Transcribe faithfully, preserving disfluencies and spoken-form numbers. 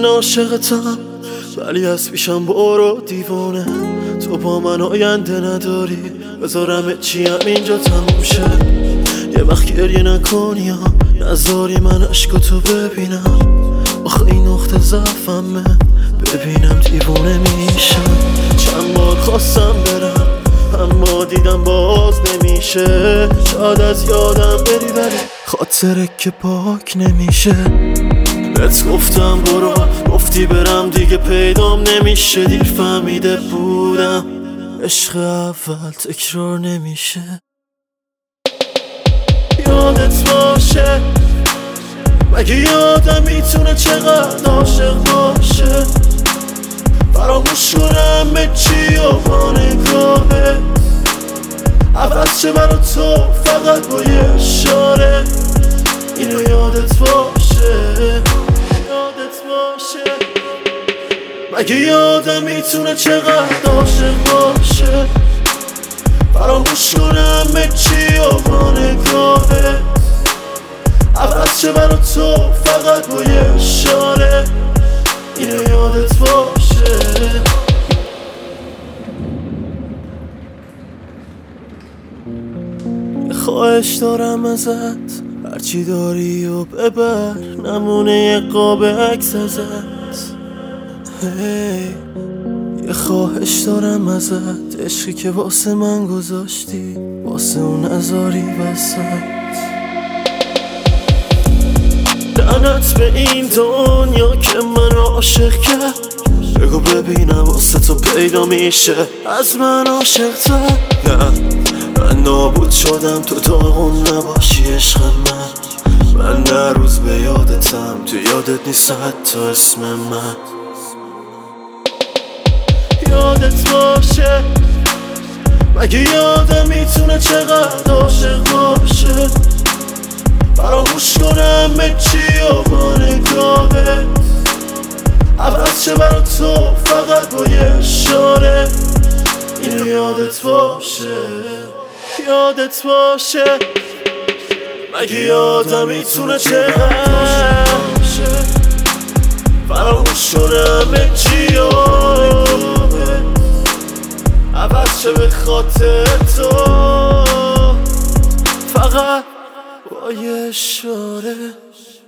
من عاشقتم ولی از پیشم برو دیوانه. تو با من آینده نداری، بذارم چیم اینجا تموم شه. یه وقت گریه نکنی ها، نذاری من عشقتو ببینم. آخه این نقطه ضعفمه، ببینم دیوانه میشم. چند بار خواستم برم اما دیدم باز نمیشه. شاید از یادم بری ولی خاطره که پاک نمیشه. بهت گفتم برو، گفتی برم دیگه پیدام نمیشه. دیر فهمیده بودم عشق اول تکرار نمیشه. یادت باشه مگه یادم میتونه چقدر عاشق باشه. فراموش کنم به چی و با نگاهت عوض شه برا تو فقط با یه اشاره. اینو یادت باشه، یادت باشه. مگه یادم میتونه چقدر عاشق باشه. فراموش کنم به چی و با نگاهت عوض شه برا تو فقط با یه اشاره. اینو یادت باشه. خواهش دارم ازت هرچی داری و ببر، نمونه یه قاب عکس ازت. هی یه خواهش دارم ازت، عشقی که واسه من گذاشتی واسه اون نذاری وسط. لعنت به این دنیا که من عاشق کرد. بگو ببینم واسه تو پیدا میشه از من عاشق تر. من نابود شدم تو داغون نباشی عشق من. من در روز به یادتم، تو یادت نیست حتی اسم من. یادت باشه مگه یادم میتونه چقدر عاشق باشه. فراموش کنم به چی و با نگاهت عوض شه برا تو فقط با یه اشاره. اینو یادت باشه، یادت باشه. مگه یادم میتونه چقدر باشه. فراموش کنم به چی و عوض شه به خاطر تو فقط با یه اشاره.